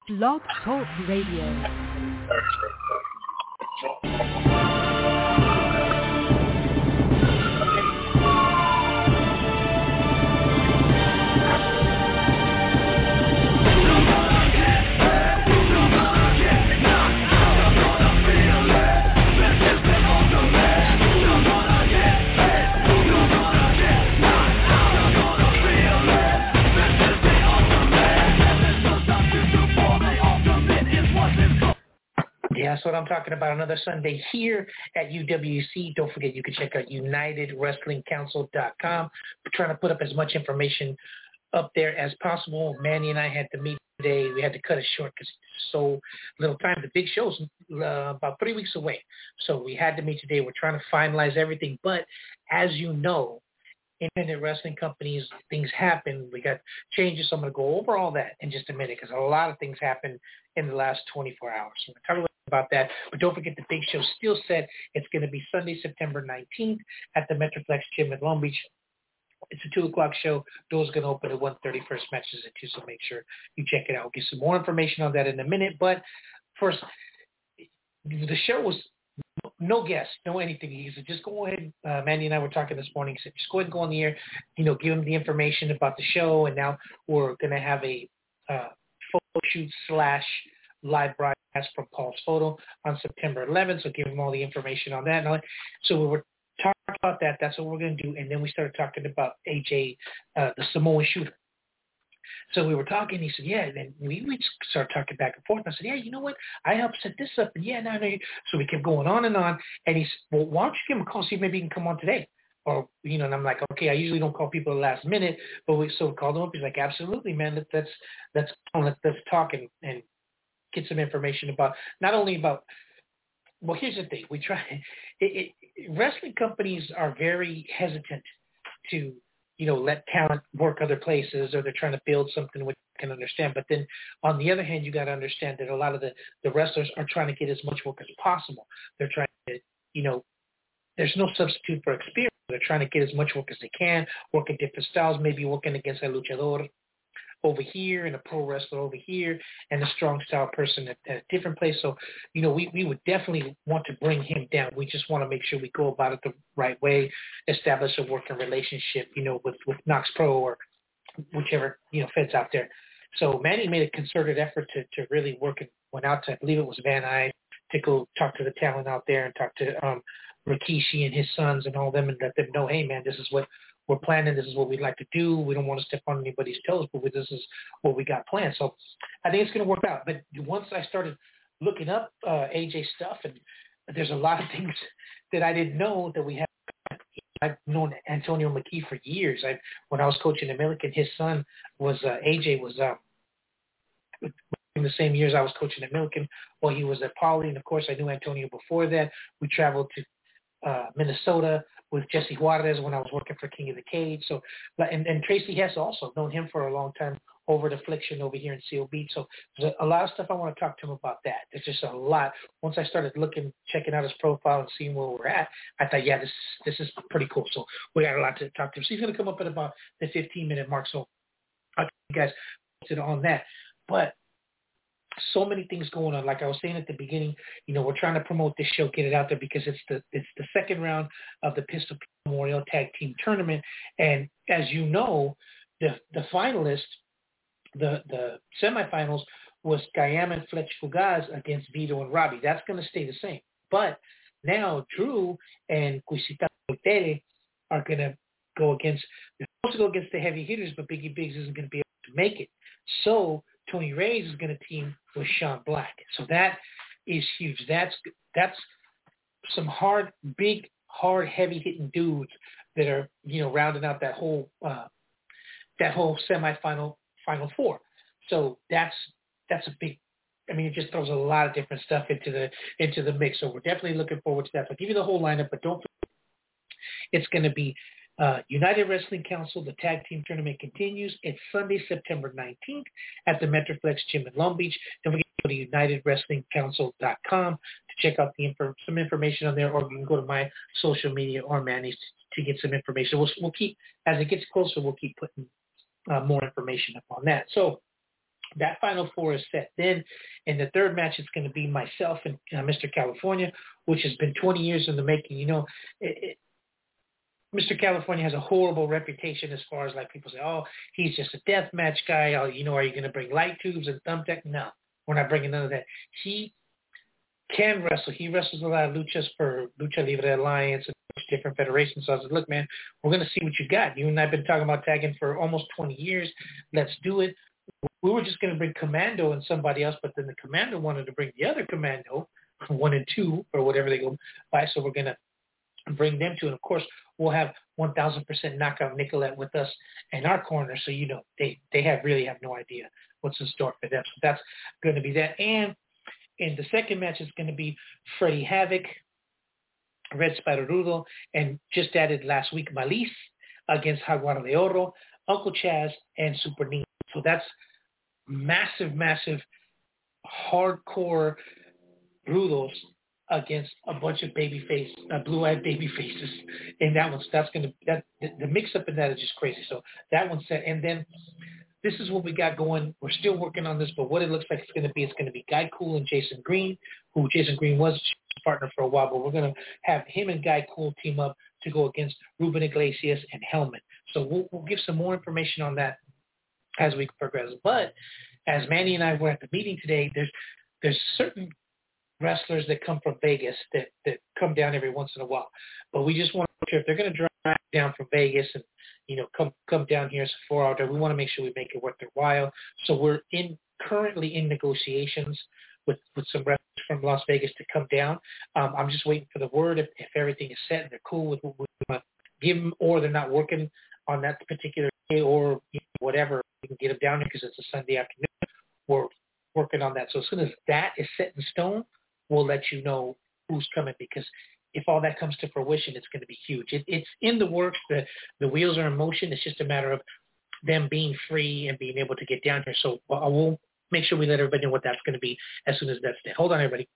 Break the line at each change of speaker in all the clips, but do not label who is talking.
Blog Talk Radio.
Yeah, that's what I'm talking about. Another Sunday here at UWC. Don't forget, you can check out UnitedWrestlingCouncil.com. We're trying to put up as much information up there as possible. Manny and I had to meet today. We had to cut it short because so little time. The big show's about 3 weeks away. So we had to meet today. We're trying to finalize everything. But as you know, independent wrestling companies, things happen. We got changes. So I'm going to go over all that in just a minute because a lot of things happened in the last 24 hours. So we're talking about that. But don't forget the big show still set. It's going to be Sunday, September 19th at the Metroplex Gym in Long Beach. It's a 2 o'clock show. Doors are going to open at 1:30. First match is at 2, so make sure you check it out. We'll get some more information on that in a minute. But first, the show was no guests, no anything. He said, just go ahead. Mandy and I were talking this morning. He said, just go ahead and go on the air, give him the information about the show. And now we're going to have a photo shoot / live broadcast from Paul's Photo on September 11th. So give him all the information on that. So we were talking about that. That's what we're going to do. And then we started talking about AJ, the Samoan shooter. So we were talking. He said, yeah. And then we started talking back and forth. And I said, yeah, you know what? I helped set this up. And yeah, no. So we kept going on and on. And he said, well, why don't you give him a call, see if maybe he can come on today? Or, and I'm like, okay, I usually don't call people at the last minute. But we called him up. He's like, absolutely, man. Let's talk and get some information about, not only about, well, here's the thing. We try, wrestling companies are very hesitant to, let talent work other places, or they're trying to build something which you can understand. But then on the other hand, you got to understand that a lot of the wrestlers are trying to get as much work as possible. They're trying to, there's no substitute for experience. They're trying to get as much work as they can, work in different styles, maybe working against a luchador over here and a pro wrestler over here and a strong style person at a different place. So, we would definitely want to bring him down. We just want to make sure we go about it the right way, establish a working relationship, with Knox Pro or whichever, feds out there. So Manny made a concerted effort to really work and went out to, I believe it was Van Nuys, to go talk to the talent out there and talk to Rikishi and his sons and all them and let them know, hey, man, this is what we're planning. This is what we'd like to do. We don't want to step on anybody's toes, but this is what we got planned. So I think it's going to work out. But once I started looking up AJ stuff, and there's a lot of things that I didn't know that we have. I've known Antonio McKee for years. When I was coaching the Milliken, his son was, AJ was in the same years I was coaching at Milliken. Well, he was at Poly, and of course I knew Antonio before that. We traveled to Minnesota with Jesse Juarez when I was working for King of the Cage. So, and Tracy Hess also, known him for a long time over at Affliction over here in Seal Beach. So there's a lot of stuff I want to talk to him about that. There's just a lot. Once I started checking out his profile and seeing where we're at, I thought, yeah, this is pretty cool. So we got a lot to talk to him. So he's going to come up at about the 15-minute mark. So I'll keep you guys posted on that. But so many things going on. Like I was saying at the beginning, we're trying to promote this show, get it out there because it's the second round of the Pistol Memorial Tag Team Tournament. And as you know, the finalists, the semifinals was Guyam and Fletch Fugaz against Vito and Robbie. That's going to stay the same. But now Drew and Quisita Tele are going to go against, they're supposed to go against the heavy hitters, but Biggie Biggs isn't going to be able to make it. So Tony Reyes is going to team with Sean Black. So that is huge. That's some big, heavy-hitting dudes that are, rounding out that whole semifinal, Final Four. So that's a big, it just throws a lot of different stuff into the mix. So we're definitely looking forward to that. I'll give you the whole lineup, but don't forget, it's going to be United Wrestling Council, the tag team tournament continues. It's Sunday, September 19th at the Metroplex Gym in Long Beach. Don't forget to go to UnitedWrestlingCouncil.com to check out some information on there, or you can go to my social media or Manny's to get some information. We'll keep, as it gets closer, we'll keep putting more information up on that. So that Final Four is set. Then in the third match, it's going to be myself and Mr. California, which has been 20 years in the making. You know, Mr. California has a horrible reputation as far as like people say, oh, he's just a death match guy. Oh, you know, are you going to bring light tubes and thumbtack? No, we're not bringing none of that. He can wrestle. He wrestles a lot of luchas for Lucha Libre Alliance and different federations. So I said, look, man, we're going to see what you got. You and I have been talking about tagging for almost 20 years. Let's do it. We were just going to bring Commando and somebody else, but then the Commando wanted to bring the other Commando, 1 and 2, or whatever they go by. So we're going to bring them to. And, of course, we'll have 1,000% Knockout Nicolette with us in our corner. So, you know, they really have no idea what's in store for them. So that's going to be that. And in the second match, it's going to be Freddie Havoc, Red Spider Rudo, and just added last week, Malis against Jaguar de Oro, Uncle Chaz, and Super Nino. So that's massive, hardcore Rudos against a bunch of blue-eyed baby faces. And that one's, the mix-up in that is just crazy. So that one's set. And then this is what we got going. We're still working on this, but what it looks like it's going to be Guy Cool and Jason Green, who Jason Green was a partner for a while, but we're going to have him and Guy Cool team up to go against Ruben Iglesias and Hellman. So we'll give some more information on that as we progress. But as Manny and I were at the meeting today, there's certain wrestlers that come from Vegas that come down every once in a while. But we just want to make sure if they're going to drive down from Vegas and, you know, come down here, it's a 4-hour drive, we want to make sure we make it worth their while. So we're currently in negotiations with some wrestlers from Las Vegas to come down. I'm just waiting for the word if everything is set and they're cool with what we want to give them, or they're not working on that particular day, or you know, whatever, we can get them down here because it's a Sunday afternoon. We're working on that. So as soon as that is set in stone, we'll let you know who's coming, because if all that comes to fruition, it's going to be huge. It's in the works. The wheels are in motion. It's just a matter of them being free and being able to get down here. So I will make sure we let everybody know what that's going to be as soon as that's there. Hold on, everybody.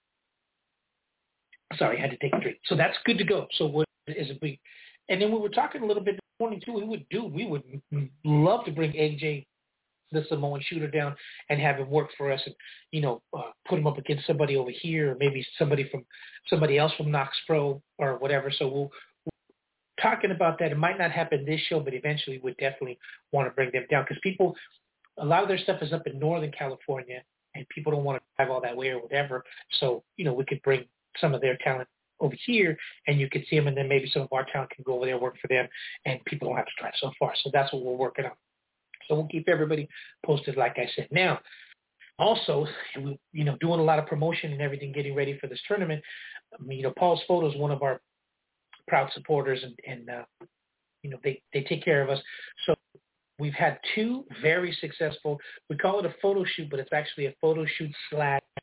Sorry, I had to take a drink. So that's good to go. So what is it? And then we were talking a little bit this morning too. We would love to bring AJ, the Samoan Shooter, down and have him work for us, and you know, put him up against somebody over here, or maybe somebody else from Knox Pro or whatever. So we're talking about that. It might not happen this show, but eventually we definitely want to bring them down, because a lot of their stuff is up in Northern California, and people don't want to drive all that way or whatever. So, you know, we could bring some of their talent over here, and you could see them, and then maybe some of our talent can go over there, work for them, and people don't have to drive so far. So that's what we're working on. So we'll keep everybody posted, like I said. Now, also, you know, doing a lot of promotion and everything, getting ready for this tournament. You know, Paul's Photo is one of our proud supporters, and you know, they take care of us. So we've had 2 very successful, we call it a photo shoot, but it's actually a photo shoot /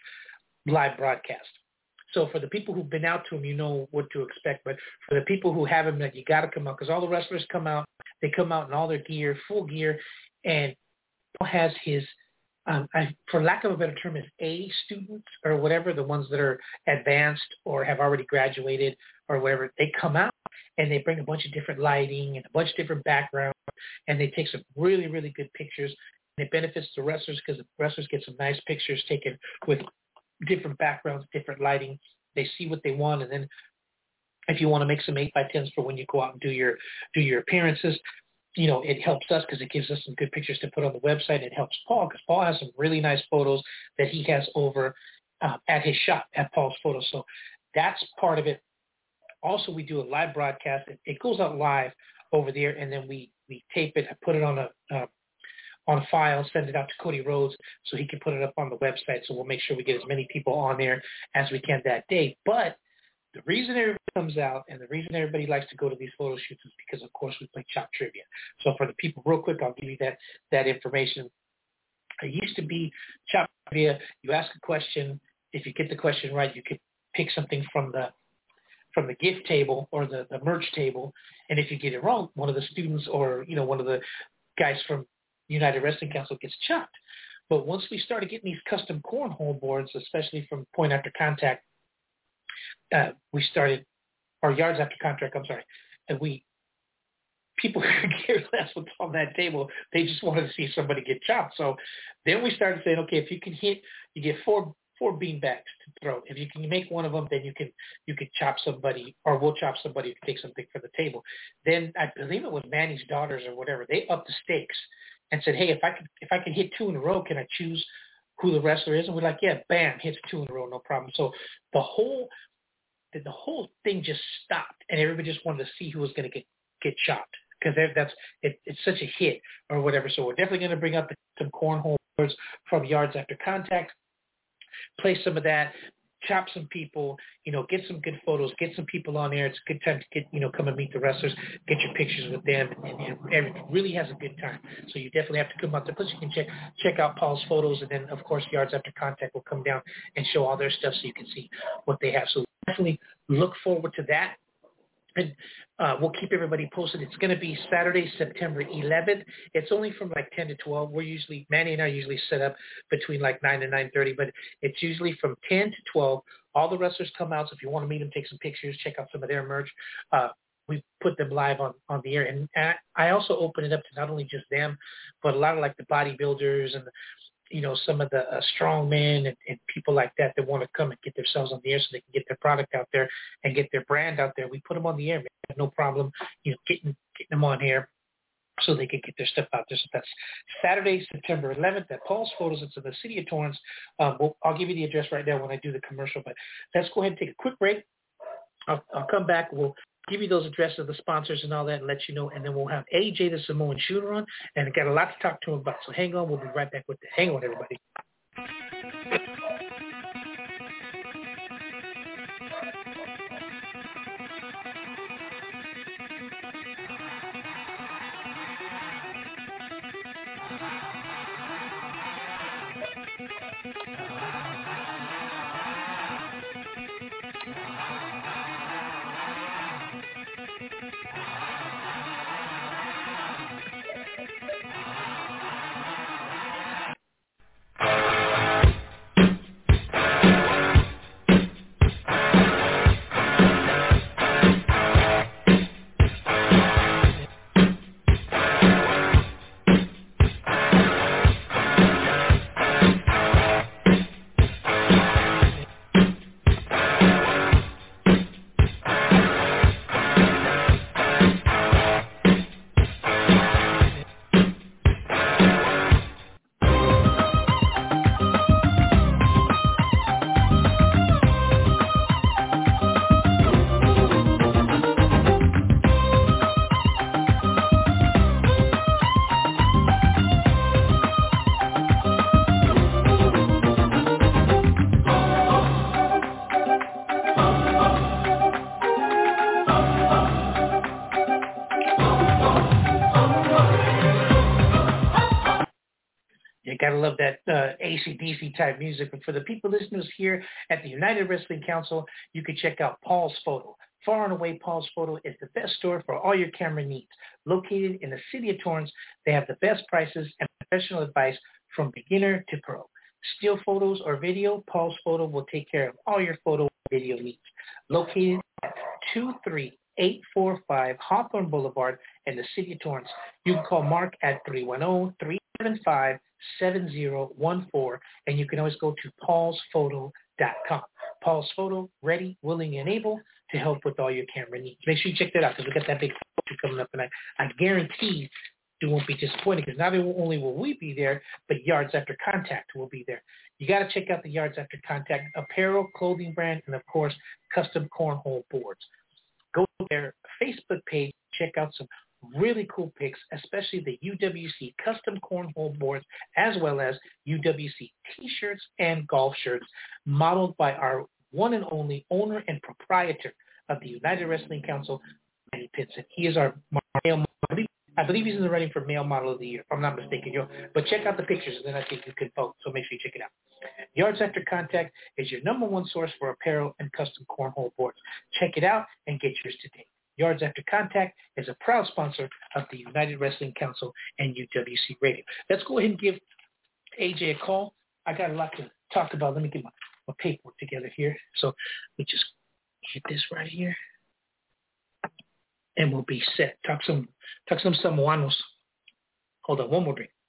live broadcast. So for the people who've been out to them, you know what to expect. But for the people who haven't, you got to come out, because all the wrestlers come out. They come out in all their gear, full gear, and Paul has his, for lack of a better term, his A students or whatever, the ones that are advanced or have already graduated or whatever. They come out and they bring a bunch of different lighting and a bunch of different backgrounds, and they take some really, really good pictures. And it benefits the wrestlers, because the wrestlers get some nice pictures taken with different backgrounds, different lighting. They see what they want, and then if you want to make some 8x10s for when you go out and do your appearances, you know, it helps us because it gives us some good pictures to put on the website. It helps Paul, because Paul has some really nice photos that he has over at his shop at Paul's Photos. So that's part of it. Also, we do a live broadcast. It goes out live over there, and then we tape it, put it on a file, send it out to Cody Rhodes so he can put it up on the website. So we'll make sure we get as many people on there as we can that day. But the reason everybody comes out and the reason everybody likes to go to these photo shoots is because, of course, we play Chop Trivia. So for the people, real quick, I'll give you that information. It used to be Chop Trivia. You ask a question. If you get the question right, you could pick something from the gift table or the merch table. And if you get it wrong, one of the students or, you know, one of the guys from United Wrestling Council gets chopped. But once we started getting these custom cornhole boards, especially from Point After Contact, we started, or Yards After Contract, I'm sorry, and we people could care less what's on that table. They just wanted to see somebody get chopped. So then we started saying, okay, if you can hit, you get four beanbags to throw. If you can make one of them, then you can chop somebody, or we'll chop somebody to take something for the table. Then I believe it was Manny's daughters or whatever. They upped the stakes and said, hey, if I can hit 2 in a row, can I choose who the wrestler is? And we're like, yeah, bam, hits 2 in a row, no problem. So the whole thing just stopped, and everybody just wanted to see who was going to get chopped, because it's such a hit or whatever. So we're definitely going to bring up some cornhole boards from Yards After Contact, play some of that, chop some people, get some good photos, get some people on there. It's a good time to get, come and meet the wrestlers, get your pictures with them, and everyone really has a good time. So you definitely have to come out there. Plus you can check out Paul's photos, and then of course Yards After Contact will come down and show all their stuff so you can see what they have. So definitely look forward to that. And we'll keep everybody posted. It's going to be Saturday, September 11th. It's only from like 10 to 12. Manny and I usually set up between like 9 and 9:30, but it's usually from 10 to 12. All the wrestlers come out, so if you want to meet them, take some pictures, check out some of their merch. We put them live on the air. And I also open it up to not only just them, but a lot of like the bodybuilders and some of the strongmen and people like that want to come and get themselves on the air so they can get their product out there and get their brand out there. We put them on the air, man. No problem, getting them on air so they can get their stuff out there. So that's Saturday, September 11th at Paul's Photos. It's in the city of Torrance. I'll give you the address right now when I do the commercial, but let's go ahead and take a quick break. I'll come back. We'll give you those addresses of the sponsors and all that and let you know, and then we'll have AJ the Samoan Shooter on, and I got a lot to talk to him about. So hang on. We'll be right back with it. Hang on, everybody. Gotta love that AC/DC type music. But for the people listeners here at the United Wrestling Council, you can check out Paul's Photo. Far and away, Paul's Photo is the best store for all your camera needs. Located in the city of Torrance, they have the best prices and professional advice from beginner to pro. Still photos or video, Paul's Photo will take care of all your photo and video needs. Located at 23845 Hawthorne Boulevard in the city of Torrance. You can call Mark at 310-375-7014, and you can always go to paulsphoto.com. Paul's Photo, ready, willing, and able to help with all your camera needs. Make sure you check that out, because we got that big photo coming up, and I guarantee you won't be disappointed, because not only will we be there, but Yards After Contact will be there. You got to check out the Yards After Contact apparel, clothing brand, and of course, custom cornhole boards. Go to their Facebook page, check out some really cool pics, especially the UWC custom cornhole boards, as well as UWC t-shirts and golf shirts, modeled by our one and only owner and proprietor of the United Wrestling Council, Manny Pinson. He is our male model. I believe he's in the running for male model of the year, if I'm not mistaken, Joe. But check out the pictures, and then I think you can vote. So make sure you check it out. Yards After Contact is your number one source for apparel and custom cornhole boards. Check it out and get yours today. Yards After Contact is a proud sponsor of the United Wrestling Council and UWC Radio. Let's go ahead and give AJ a call. I got a lot to talk about. Let me get my paperwork together here. So let me just hit this right here. and we'll be set. Talk some Samoanos. Hold on, one more drink.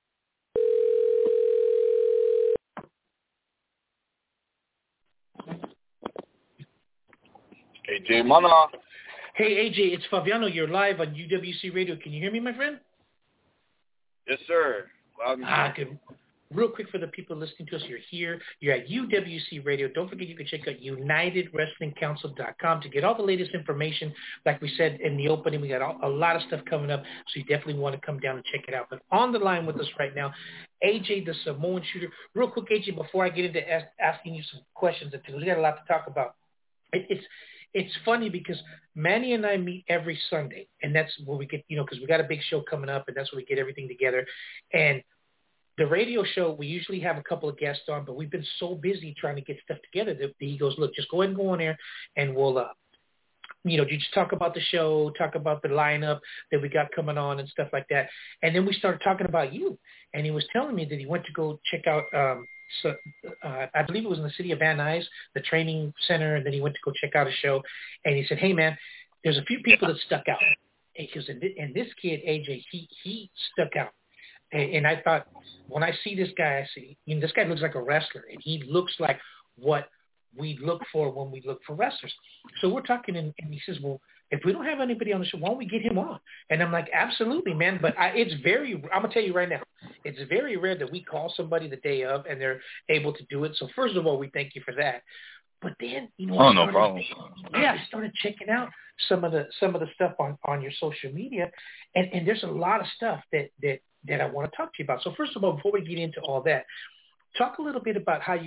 AJ Mana.
Hey, AJ, it's Fabiano. You're live on UWC Radio. Can you hear me, my friend?
Yes, sir.
Good. Real quick for the people listening to us, you're here. You're at UWC Radio. Don't forget you can check out UnitedWrestlingCouncil.com to get all the latest information. Like we said in the opening, we got a lot of stuff coming up, so you definitely want to come down and check it out. But on the line with us right now, AJ, the Samoan Shooter. Real quick, AJ, before I get into asking you some questions, because we got a lot to talk about. It's funny because Manny and I meet every Sunday, and that's where we get, because we got a big show coming up, and that's where we get everything together. And the radio show, we usually have a couple of guests on, but we've been so busy trying to get stuff together that he goes, look, just go ahead and go on there, and we'll, you just talk about the show, talk about the lineup that we got coming on and stuff like that. And then we started talking about you, and he was telling me that he went to go check out I believe it was in the city of Van Nuys, the training center, and then he went to go check out a show. And he said, hey, man, there's a few people that stuck out. And he goes, and this kid, AJ, he stuck out. And I thought, when I see this guy, I see, this guy looks like a wrestler, and he looks like what we look for when we look for wrestlers. So we're talking, and he says, well, if we don't have anybody on the show, why don't we get him on? And I'm like, absolutely, man. But I'm going to tell you right now, it's very rare that we call somebody the day of and they're able to do it. So first of all, we thank you for that. But then,
no problem.
Yeah, I started checking out some of the stuff on your social media, and there's a lot of stuff that I want to talk to you about. So first of all, before we get into all that, talk a little bit about how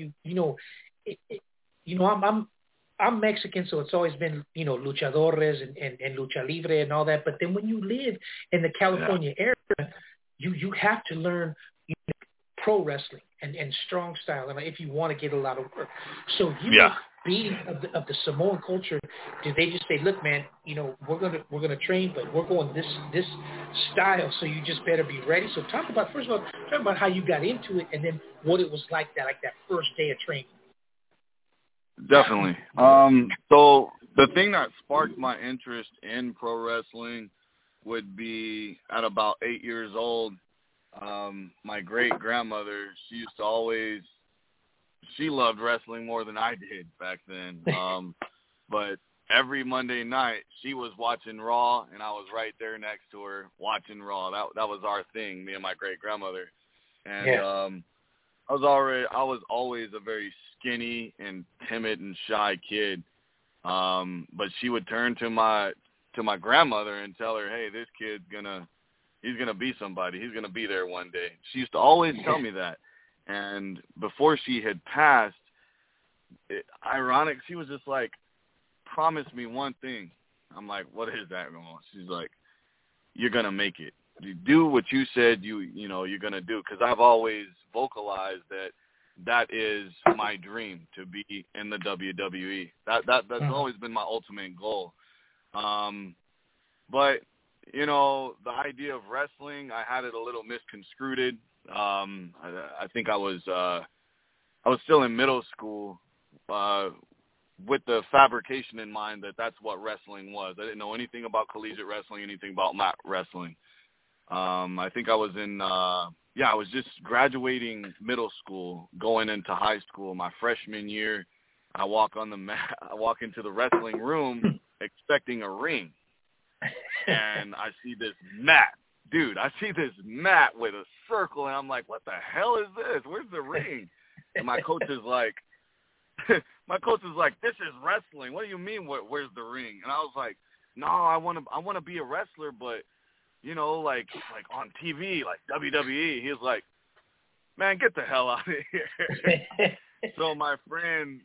I'm Mexican, so it's always been, luchadores and lucha libre and all that. But then when you live in the California area, you have to learn pro wrestling and strong style, and if you want to get a lot of work. So being of the Samoan culture, did they just say, look, man, we're gonna train, but we're going this style, so you just better be ready. So talk about how you got into it, and then what it was like that first day of training.
Definitely. So the thing that sparked my interest in pro wrestling would be at about 8 years old. My great-grandmother, she loved wrestling more than I did back then. But every Monday night, she was watching Raw, and I was right there next to her watching Raw. That was our thing, me and my great-grandmother. And I was always a very skinny and timid and shy kid. But she would turn to my grandmother and tell her, hey, this kid's he's gonna be somebody. He's gonna be there one day. She used to always tell me that. And before she had passed, ironic, she was just like, promise me one thing. I'm like, what is that, Grandma? She's like, you're gonna make it. You do what you said you're gonna do. Because I've always vocalized that is my dream, to be in the WWE. That's always been my ultimate goal. But the idea of wrestling, I had it a little misconstrued. I think I was still in middle school with the fabrication in mind that's what wrestling was. I didn't know anything about collegiate wrestling, anything about mat wrestling. I think I was I was just graduating middle school, going into high school. My freshman year, I walk on the mat. I walk into the wrestling room expecting a ring, and I see this mat. Dude, I see this mat with a circle, and I'm like, what the hell is this? Where's the ring? And my coach is like, this is wrestling. What do you mean, where's the ring? And I was like, no, I want to be a wrestler, but, like on TV, like WWE. He was like, man, get the hell out of here. So my friend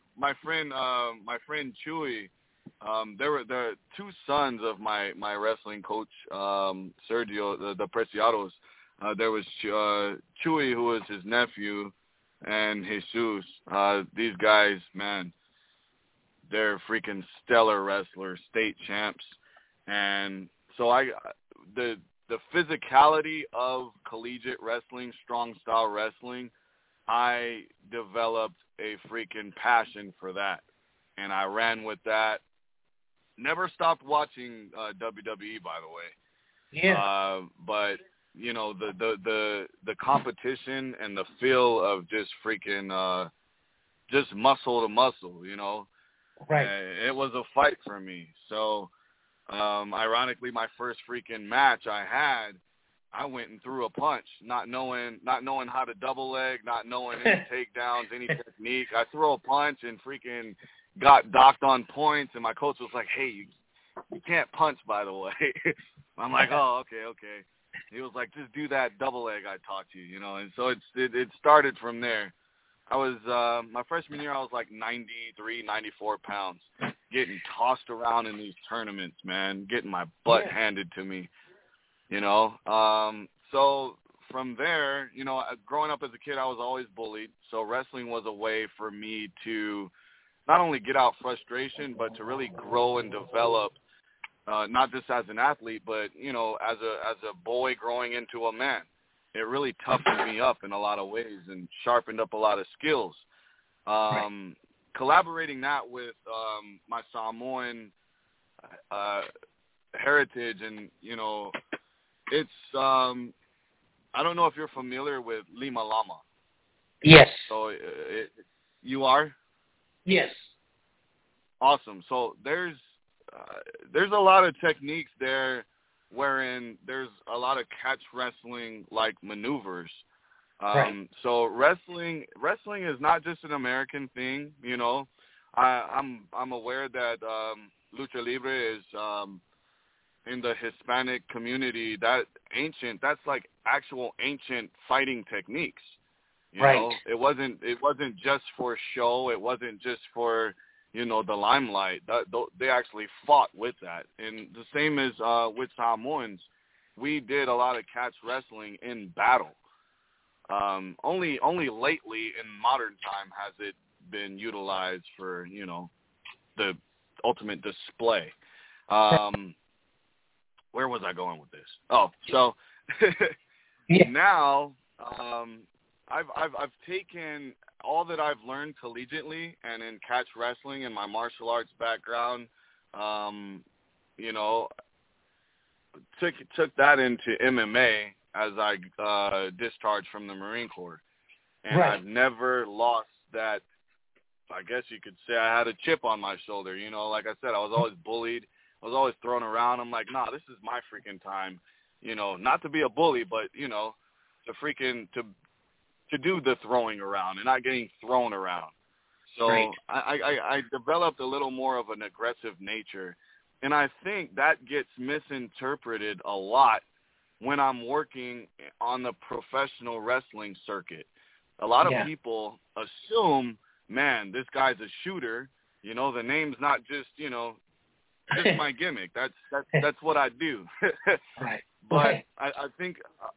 Chewy, there were two sons of my wrestling coach, Sergio, the Preciados. There was Chewy, who was his nephew, and Jesus. These guys, man, they're freaking stellar wrestlers, state champs. And so the physicality of collegiate wrestling, strong style wrestling, I developed a freaking passion for that. And I ran with that never stopped watching WWE, by the way.
Yeah.
But you know, the competition and the feel of just freaking just muscle to muscle, you know.
Right.
It was a fight for me. So ironically, my first freaking match I went and threw a punch, not knowing how to double leg, not knowing any takedowns, any technique. I threw a punch and freaking got docked on points, and my coach was like, "Hey, you can't punch, by the way." I'm like, "Oh, okay." He was like, "Just do that double leg I taught you," you know. And so it started from there. I was my freshman year, I was like 93, 94 pounds, getting tossed around in these tournaments, man, getting my butt handed to me. You know, so from there, you know, growing up as a kid, I was always bullied. So wrestling was a way for me to not only get out frustration, but to really grow and develop, not just as an athlete, but, you know, as a boy growing into a man. It really toughened me up in a lot of ways and sharpened up a lot of skills. Collaborating that with my Samoan heritage and, you know, it's, I don't know if you're familiar with Lima Lama.
Yes.
So you are?
Yes.
Awesome. So there's a lot of techniques there wherein there's a lot of catch wrestling like maneuvers. So wrestling is not just an American thing, you know. I'm aware that lucha libre is in the Hispanic community, that's like actual ancient fighting techniques. You know, it wasn't just for show. It wasn't just for, you know, the limelight. They actually fought with that. And the same as with Samoans, we did a lot of catch wrestling in battle. Only lately in modern time has it been utilized for, you know, the ultimate display. Where was I going with this? Oh, so now I've taken all that I've learned collegiately and in catch wrestling and my martial arts background, you know, took that into MMA as I discharged from the Marine Corps. And I've never lost that. I guess you could say I had a chip on my shoulder. You know, like I said, I was always bullied. I was always thrown around. I'm like, nah, this is my freaking time. You know, not to be a bully, but, you know, to do the throwing around and not getting thrown around. So I developed a little more of an aggressive nature. And I think that gets misinterpreted a lot when I'm working on the professional wrestling circuit. A lot of people assume, man, this guy's a shooter. You know, the name's not just, you know, just my gimmick. That's what I do. But I think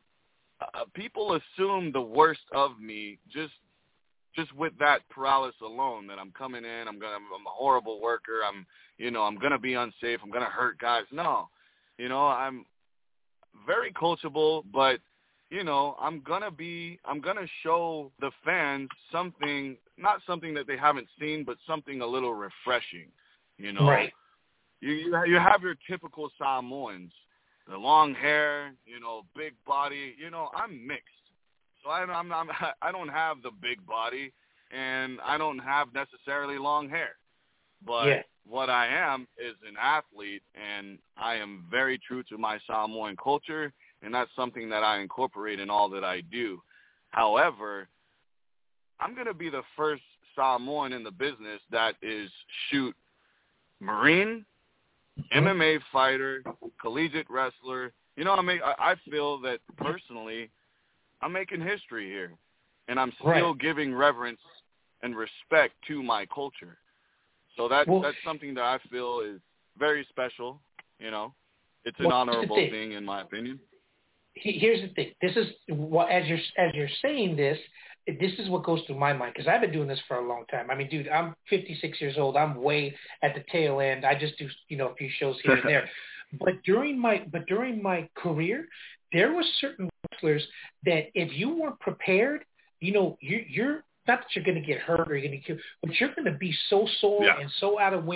people assume the worst of me just with that paralysis alone, that I'm coming in, I'm a horrible worker, I'm gonna be unsafe, I'm gonna hurt guys. No. You know, I'm very coachable, but you know, I'm gonna show the fans something, not something that they haven't seen, but something a little refreshing. You know, you have your typical Samoans, the long hair, you know, big body. You know, I'm mixed, so I don't have the big body, and I don't have necessarily long hair, but what I am is an athlete, and I am very true to my Samoan culture. And that's something that I incorporate in all that I do. However, I'm going to be the first Samoan in the business that is shoot Marine, MMA fighter, collegiate wrestler. You know, I feel that personally I'm making history here. And I'm still giving reverence and respect to my culture. So that's something that I feel is very special, you know. It's an honorable thing in my opinion.
Here's the thing. This is what, as you're saying this is what goes through my mind, because I've been doing this for a long time. I mean, dude, I'm 56 years old. I'm way at the tail end. I just do, you know, a few shows here and there. But during my career, there were certain wrestlers that if you weren't prepared, you know, you're not that you're going to get hurt or you're going to kill, but you're going to be so sore and so out of weight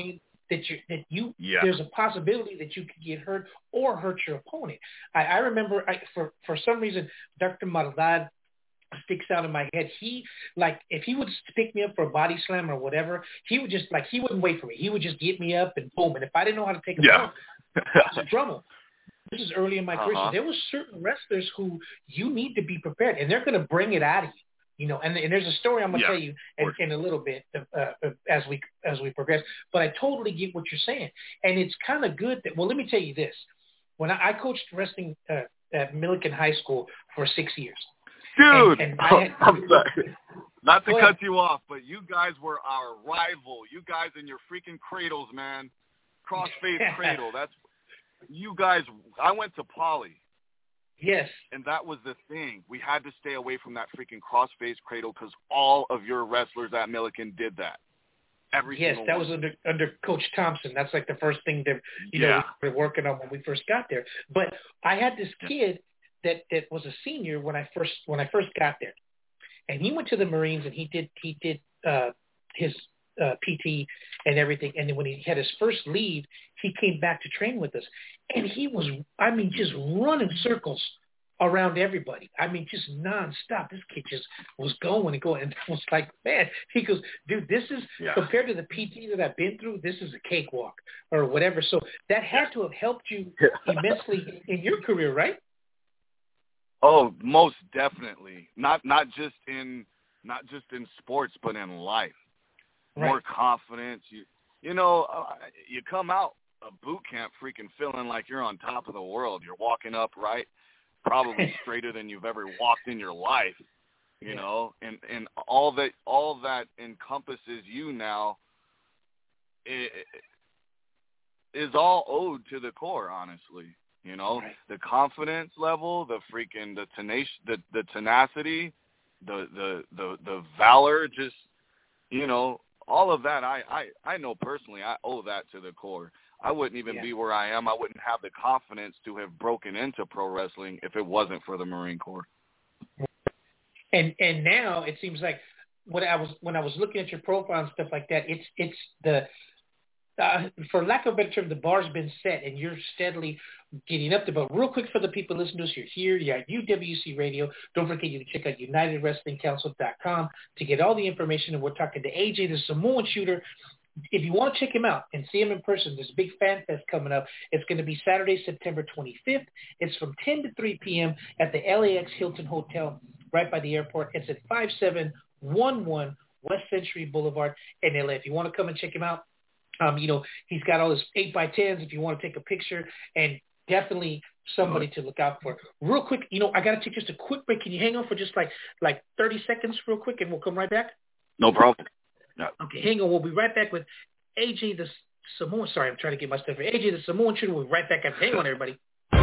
there's a possibility that you could get hurt or hurt your opponent. I remember for some reason, Dr. Maldad sticks out in my head. He, like, if he would pick me up for a body slam or whatever, he would just, like, he wouldn't wait for me. He would just get me up and boom. And if I didn't know how to take him out, I was in trouble. This is early in my career. So there was certain wrestlers who you need to be prepared, and they're going to bring it out of you. You know, and there's a story I'm going to tell you in a little bit as we progress. But I totally get what you're saying, and it's kind of good that. Well, let me tell you this: when I coached wrestling at Milliken High School for 6 years,
dude,
and
I'm sorry, not to cut you off, but you guys were our rival. You guys in your freaking cradles, man, cross-face cradle. That's you guys. I went to Poly.
Yes.
And that was the thing. We had to stay away from that freaking cross-face cradle because all of your wrestlers at Milliken did that. Every single
that
one.
was under Coach Thompson. That's like the first thing that we were working on when we first got there. But I had this kid that was a senior when I first got there, and he went to the Marines and he did his PT and everything. And then when he had his first leave, he came back to train with us. And he was, I mean, just running circles around everybody. I mean, just nonstop. This kid just was going and going. And I was like, man, he goes, dude, this is, compared to the PT that I've been through, this is a cakewalk or whatever. So that had to have helped you immensely in your career, right?
Oh, most definitely. Not just in sports, but in life.
Right.
More confidence. You know, you come out of boot camp freaking feeling like you're on top of the world. You're walking up, right? Probably straighter than you've ever walked in your life, you know, and all that encompasses you now is all owed to the core, honestly. You know, the confidence level, the tenacity, the valor, just, you know, all of that. I know personally I owe that to the core. I wouldn't even be where I am. I wouldn't have the confidence to have broken into pro wrestling if it wasn't for the Marine Corps.
And now it seems like when I was looking at your profile and stuff like that, it's the for lack of a better term, the bar's been set and you're steadily getting up there. But real quick for the people listening to us, you're here, you're at UWC Radio. Don't forget you can check out UnitedWrestlingCouncil.com to get all the information. And we're talking to AJ, the Samoan shooter. If you want to check him out and see him in person, there's a big fan fest coming up. It's going to be Saturday, September 25th. It's from 10 to 3 p.m. at the LAX Hilton Hotel right by the airport. It's at 5711 West Century Boulevard in LA. If you want to come and check him out, you know, he's got all his 8x10s if you want to take a picture, and definitely somebody to look out for. Real quick, you know, I got to take just a quick break. Can you hang on for just like 30 seconds real quick, and we'll come right back?
No problem. No.
Okay, hang on. We'll be right back with AJ the Samoan. Sorry, I'm trying to get my stuff right. AJ the Samoan shooter. We'll be right back. Hang on, everybody.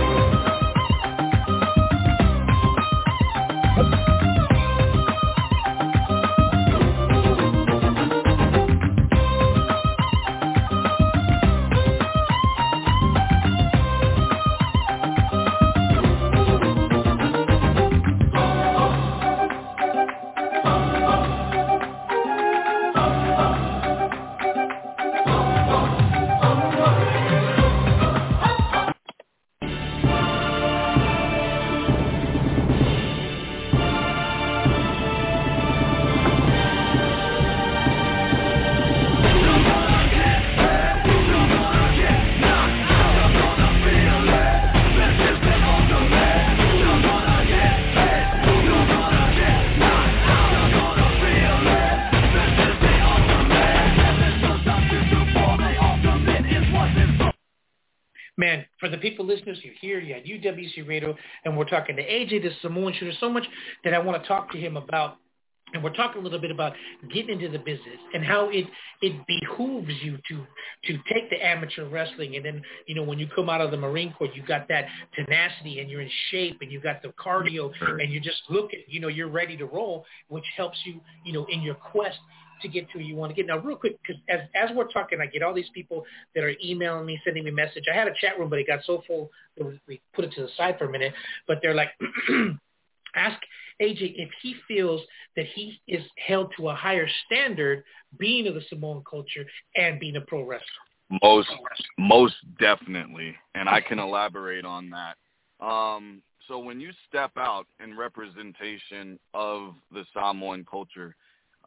Man, for the people listeners, you're here, you're at UWC Radio, and we're talking to AJ, the Samoan shooter, so much that I want to talk to him about. And we're talking a little bit about getting into the business and how it behooves you to take the amateur wrestling. And then, you know, when you come out of the Marine Corps, you got that tenacity and you're in shape and you got the cardio and you're just looking, you know, you're ready to roll, which helps you, you know, in your quest to get to where you want to get. Now, real quick, because as we're talking, I get all these people that are emailing me, sending me a message. I had a chat room, but it got so full that we put it to the side for a minute. But they're like, ask AJ if he feels that he is held to a higher standard being of the Samoan culture and being a pro wrestler.
Most definitely, and I can elaborate on that. So when you step out in representation of the Samoan culture,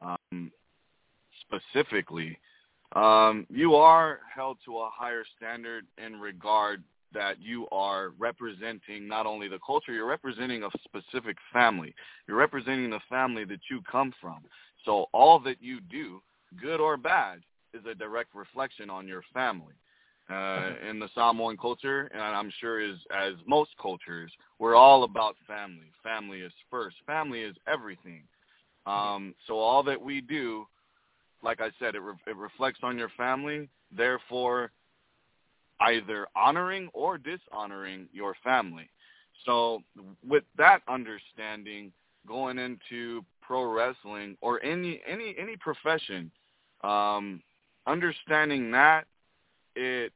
specifically, you are held to a higher standard in regard that you are representing not only the culture, you're representing a specific family. You're representing the family that you come from. So all that you do, good or bad, is a direct reflection on your family. In the Samoan culture, and I'm sure as most cultures, we're all about family. Family is first. Family is everything. So all that we do, like I said, it reflects on your family, therefore either honoring or dishonoring your family. So with that understanding, going into pro wrestling or any profession, understanding that it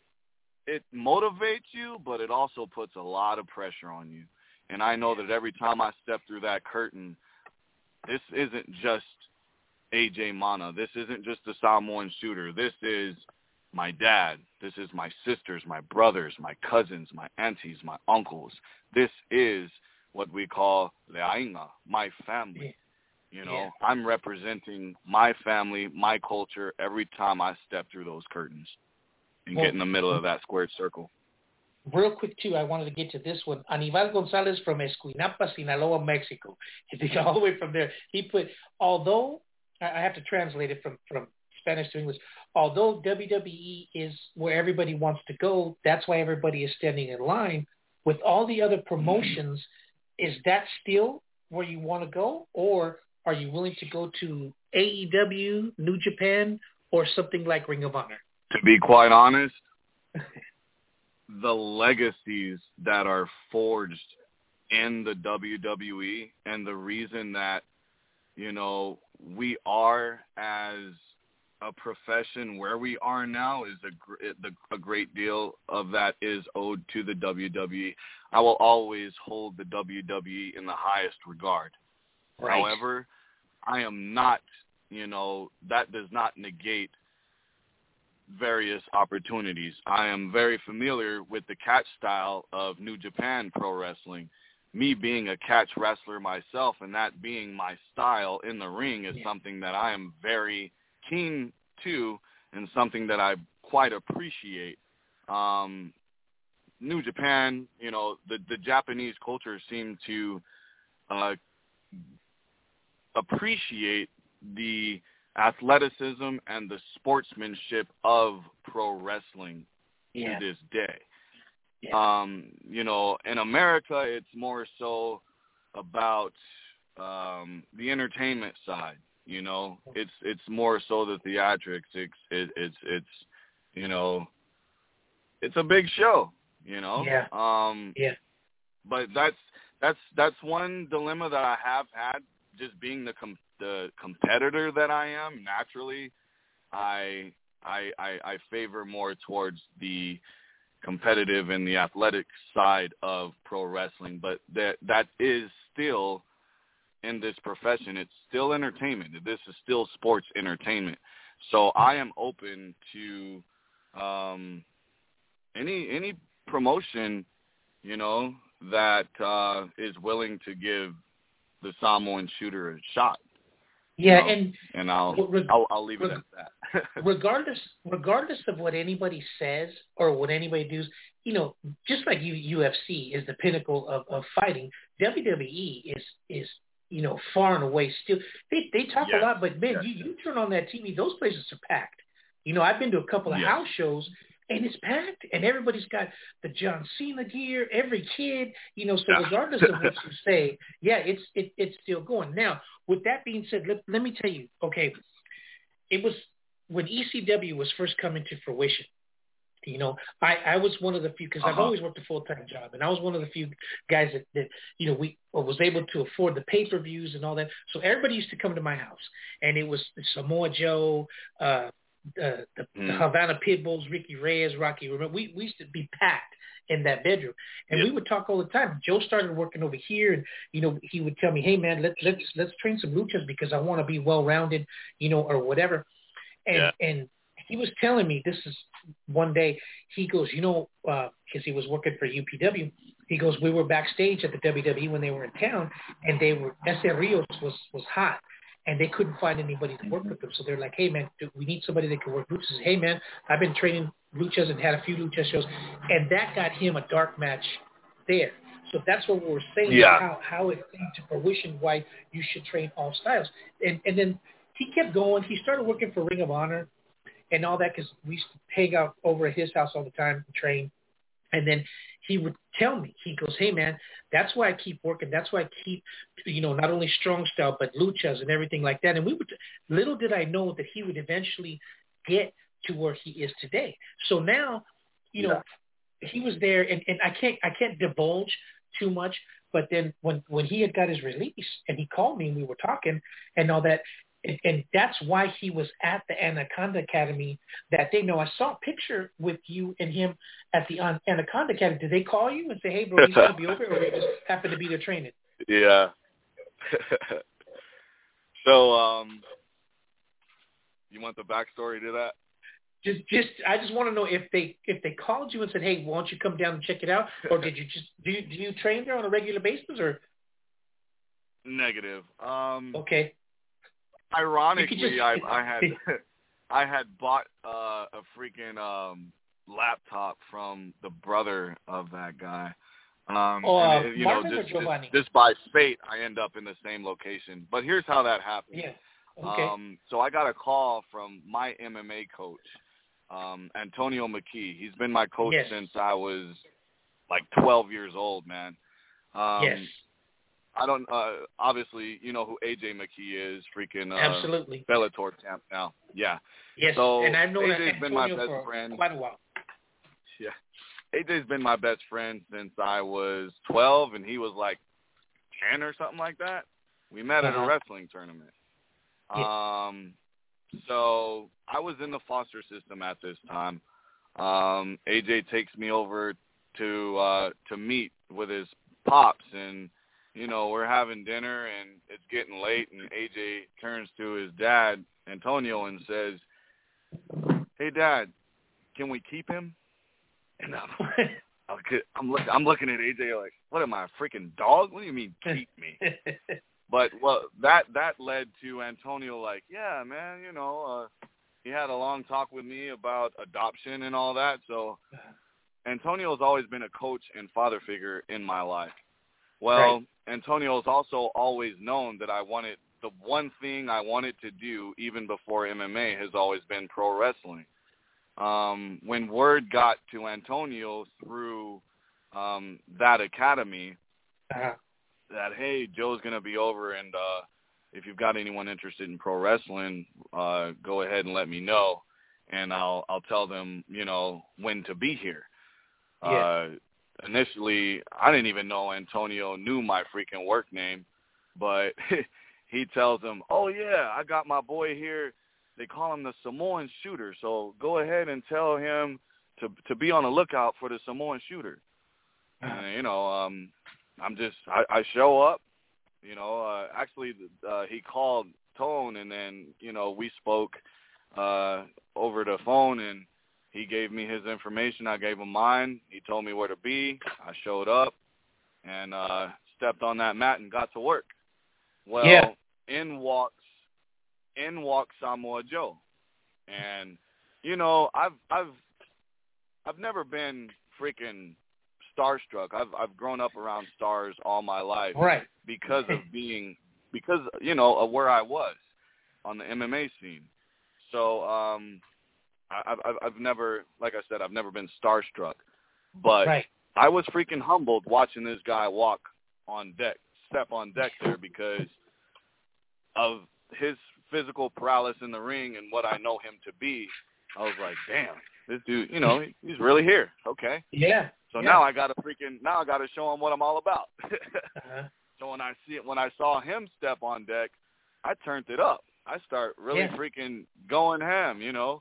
motivates you, but it also puts a lot of pressure on you. And I know that every time I step through that curtain, this isn't just AJ Mana. This isn't just a Samoan shooter. This is my dad. This is my sisters, my brothers, my cousins, my aunties, my uncles. This is what we call Le'ainga, my family. You know, I'm representing my family, my culture every time I step through those curtains and get in the middle of that squared circle.
Real quick, too, I wanted to get to this one. Aníbal Gonzalez from Escuinapa, Sinaloa, Mexico. All the way from there. He put, although, I have to translate it from Spanish to English, although WWE is where everybody wants to go, that's why everybody is standing in line. With all the other promotions, is that still where you want to go? Or are you willing to go to AEW, New Japan, or something like Ring of Honor?
To be quite honest, the legacies that are forged in the WWE and the reason that, you know, we are as a profession where we are now is a great deal of that is owed to the WWE. I will always hold the WWE in the highest regard. Right. However, I am not, you know, that does not negate various opportunities. I am very familiar with the catch style of New Japan Pro Wrestling. Me being a catch wrestler myself and that being my style in the ring is something that I am very keen to and something that I quite appreciate. New Japan, you know, the Japanese culture seemed to appreciate the athleticism and the sportsmanship of pro wrestling to this day. You know, in America, it's more so about the entertainment side. You know, it's more so the theatrics. It's you know, it's a big show. You know, But that's one dilemma that I have had. Just being the competitor that I am, naturally, I favor more towards the competitive and the athletic side of pro wrestling. But that is still, in this profession, it's still entertainment. This is still sports entertainment. So I am open to any promotion, you know, that is willing to give the Samoan shooter a shot.
Yeah,
you know, and I'll leave it at that.
regardless of what anybody says or what anybody does, you know, just like UFC is the pinnacle of fighting, WWE is you know, far and away still. They talk a lot, but man, you turn on that TV, those places are packed. You know, I've been to a couple of house shows, and it's packed, and everybody's got the John Cena gear, every kid, you know, so regardless of what you say, it's still going. Now, with that being said, let me tell you, okay, it was when ECW was first coming to fruition, you know, I was one of the few, because I've always worked a full-time job, and I was one of the few guys that you know, we was able to afford the pay-per-views and all that, so everybody used to come to my house, and it was Samoa Joe, the Havana Pitbulls, Ricky Reyes, Rocky. Remember, we used to be packed in that bedroom, and we would talk all the time. Joe started working over here, and you know, he would tell me, "Hey man, let's train some luchas because I want to be well rounded, you know, or whatever." And he was telling me, this is one day, he goes, because he was working for UPW, he goes, we were backstage at the WWE when they were in town, and Ese Rios was hot, and they couldn't find anybody to work with them. So they're like, hey, man, we need somebody that can work luchas. He says, hey, man, I've been training luchas and had a few lucha shows, and that got him a dark match there. So that's what we were saying, how it came to fruition, why you should train all styles. And then he kept going. He started working for Ring of Honor and all that, because we used to hang out over at his house all the time and train. And then he would tell me, he goes, hey, man, that's why I keep working. That's why I keep, not only strong style, but luchas and everything like that. And little did I know that he would eventually get to where he is today. So now, he was there, and I can't divulge too much, but then when he had got his release and he called me and we were talking and all that, and that's why he was at the Anaconda Academy that day. No, I saw a picture with you and him at the Anaconda Academy. Did they call you and say, hey, bro, he's going to be over, or they just happened to be there training?
Yeah. So, you want the backstory to that?
I just want to know if they called you and said, hey, why don't you come down and check it out, or did you just do you train there on a regular basis, or?
Negative.
Okay.
Ironically, I had bought a freaking laptop from the brother of that guy.
Marvin or Giovanni?
Just by fate, I end up in the same location. But here's how that happened.
Yeah. Okay.
So I got a call from my MMA coach, Antonio McKee. He's been my coach since I was like 12 years old, man.
Yes.
I don't, obviously, you know who AJ McKee is, freaking
absolutely
Bellator champ now. Yeah.
Yes,
so
and I've known
AJ's been my best
for
friend.
quite a while.
Yeah. AJ's been my best friend since I was 12, and he was like 10 or something like that. We met at a wrestling tournament.
Yeah.
So I was in the foster system at this time. AJ takes me over to meet with his pops, and we're having dinner, and it's getting late, and AJ turns to his dad, Antonio, and says, "Hey, Dad, can we keep him?" And I'm looking at AJ like, "What am I, a freaking dog? What do you mean keep me?" But that led to Antonio like, "Yeah, man, he had a long talk with me about adoption and all that." So Antonio's always been a coach and father figure in my life. Well, right. Antonio's also always known that the one thing I wanted to do even before MMA has always been pro wrestling. When word got to Antonio through that academy that, hey, Joe's going to be over, and if you've got anyone interested in pro wrestling, go ahead and let me know, and I'll tell them, when to be here. Yeah. Initially, I didn't even know Antonio knew my freaking work name, but he tells him, "Oh, yeah, I got my boy here. They call him the Samoan Shooter, so go ahead and tell him to be on the lookout for the Samoan Shooter." And, I show up, actually he called Tone, and then, we spoke over the phone, and he gave me his information. I gave him mine. He told me where to be. I showed up and stepped on that mat and got to work. Well, in walks Samoa Joe. And, I've never been freaking starstruck. I've grown up around stars all my life.
Right.
Because of where I was on the MMA scene. So, I've never, like I said, I've never been starstruck, but right. I was freaking humbled watching this guy step on deck there, because of his physical prowess in the ring and what I know him to be. I was like, damn, this dude, he's really here. Okay.
Yeah.
So now I got to show him what I'm all about. So when I saw him step on deck, I turned it up. I start really freaking going ham,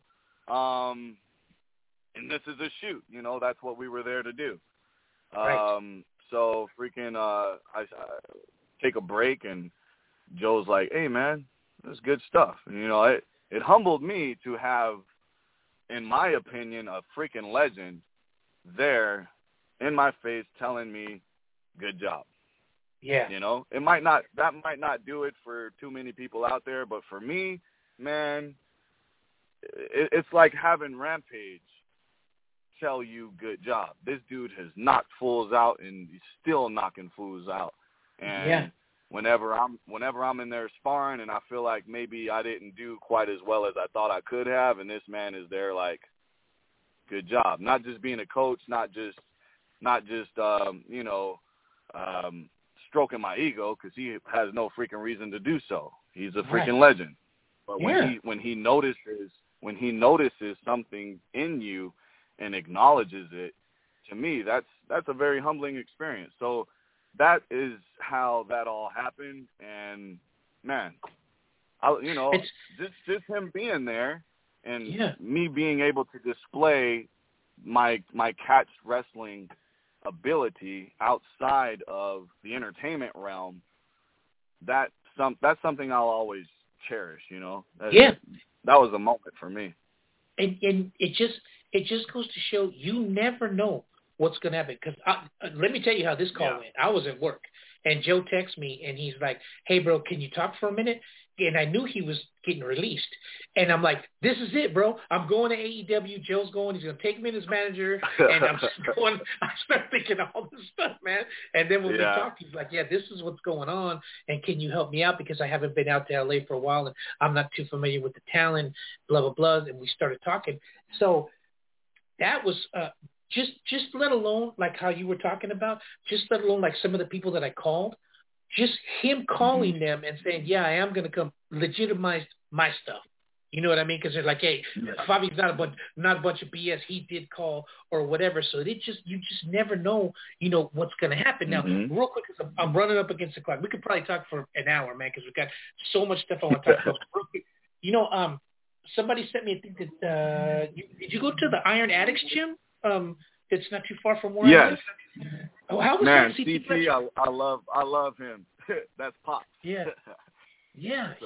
and this is a shoot, that's what we were there to do. Right. So freaking, I take a break, and Joe's like, "Hey, man, that's good stuff." And, it humbled me to have in my opinion, a freaking legend there in my face telling me, good job.
Yeah.
You know, that might not do it for too many people out there, but for me, man, it's like having Rampage tell you good job. This dude has knocked fools out and he's still knocking fools out. And whenever I'm in there sparring and I feel like maybe I didn't do quite as well as I thought I could have, and this man is there like, good job. Not just being a coach, not just stroking my ego, because he has no freaking reason to do so. He's a freaking legend. But when he notices something in you and acknowledges it, to me, that's a very humbling experience. So that is how that all happened. And man, just him being there and me being able to display my catch wrestling ability outside of the entertainment realm, that's something I'll always cherish. You know. That was a moment for me.
And it just goes to show you never know what's going to happen. Because let me tell you how this call went. I was at work, and Joe texts me, and he's like, "Hey, bro, can you talk for a minute?" And I knew he was getting released. And I'm like, this is it, bro. I'm going to AEW. Joe's going. He's going to take me as manager. And I'm just going. I start thinking all this stuff, man. And then when we talk, he's like, yeah, this is what's going on. And can you help me out? Because I haven't been out to L.A. for a while, and I'm not too familiar with the talent, blah, blah, blah. And we started talking. So that was just let alone like how you were talking about, just let alone like some of the people that I called. Just him calling them and saying, yeah, I am going to come, legitimized my stuff. You know what I mean? Because they're like, hey, Fabi's not a bunch of BS. He did call or whatever. So you just never know, what's going to happen. Now, real quick, because I'm running up against the clock. We could probably talk for an hour, man, because we've got so much stuff I want to talk about. Real quick, somebody sent me a thing that did you go to the Iron Addicts gym? It's not too far from where I live. Oh, how was
man,
that,
CT? I love him. That's Pops.
Yeah.
So,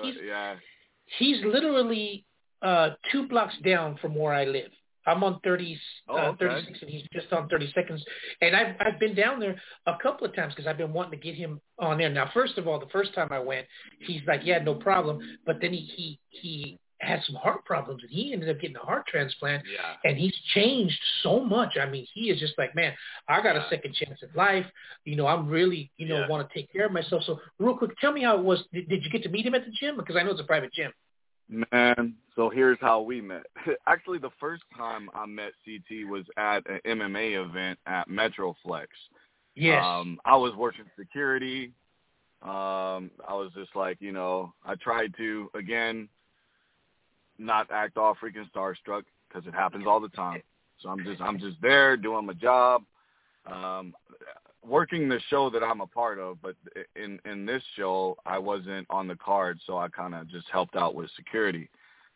he's literally 2 blocks down from where I live. I'm on 36, and he's just on 32nd. And I've been down there a couple of times because I've been wanting to get him on there. Now, first of all, the first time I went, he's like, yeah, no problem. But then he had some heart problems, and he ended up getting a heart transplant, and he's changed so much. I mean, he is just like, man, I got a second chance at life. I'm really, want to take care of myself. So real quick, tell me how it was. Did you get to meet him at the gym? Because I know it's a private gym.
Man, so here's how we met. Actually, the first time I met CT was at an MMA event at Metroflex.
Yes.
I was working security. I was just like, I tried to, again, not act all freaking starstruck because it happens all the time. So I'm just there doing my job, working the show that I'm a part of. But in this show, I wasn't on the card, so I kind of just helped out with security.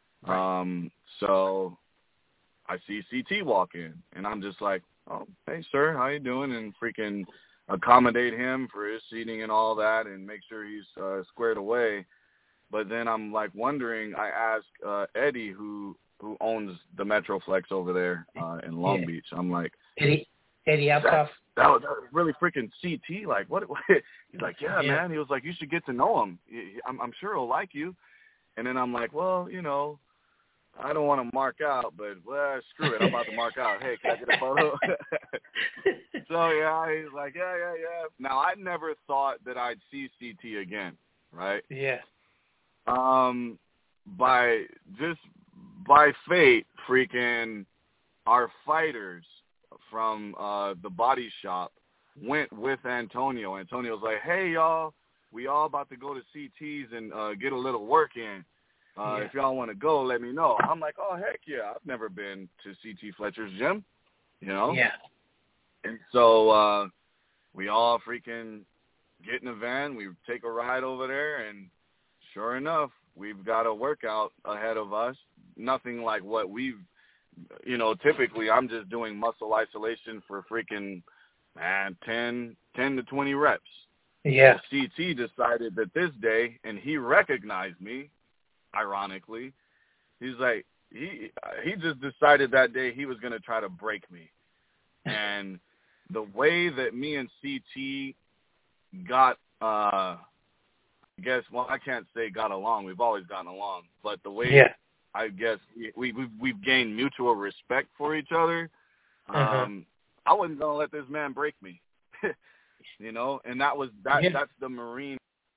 So I see CT walk in, and I'm just like, oh, hey, sir, how you doing? And freaking accommodate him for his seating and all that and make sure he's squared away. But then I'm like wondering, I asked Eddie, who owns the Metroflex over there in Long Beach. I'm like,
Eddie Alcoff.
That was really freaking CT. Like, what? He's like, yeah, man. He was like, you should get to know him. I'm sure he'll like you. And then I'm like, well, I don't want to mark out, but screw it. I'm about to mark out. Hey, can I get a photo? So, he's like, yeah. Now, I never thought that I'd see CT again, right?
Yeah.
By fate, freaking our fighters from the body shop went with Antonio. Antonio's like, hey, y'all, we all about to go to CT's and get a little work in. If y'all want to go, let me know. I'm like, oh, heck yeah. I've never been to CT Fletcher's gym,
Yeah.
And so we all freaking get in a van. We take a ride over there, and sure enough, we've got a workout ahead of us. Nothing like what we've, typically I'm just doing muscle isolation for freaking, 10 to 20 reps.
Yeah.
CT decided that this day, and he recognized me, ironically. He's like, he just decided that day he was going to try to break me. And the way that me and CT got, I can't say got along. We've always gotten along. But the way I guess we've gained mutual respect for each other, I wasn't going to let this man break me. You know, and that's the Marine.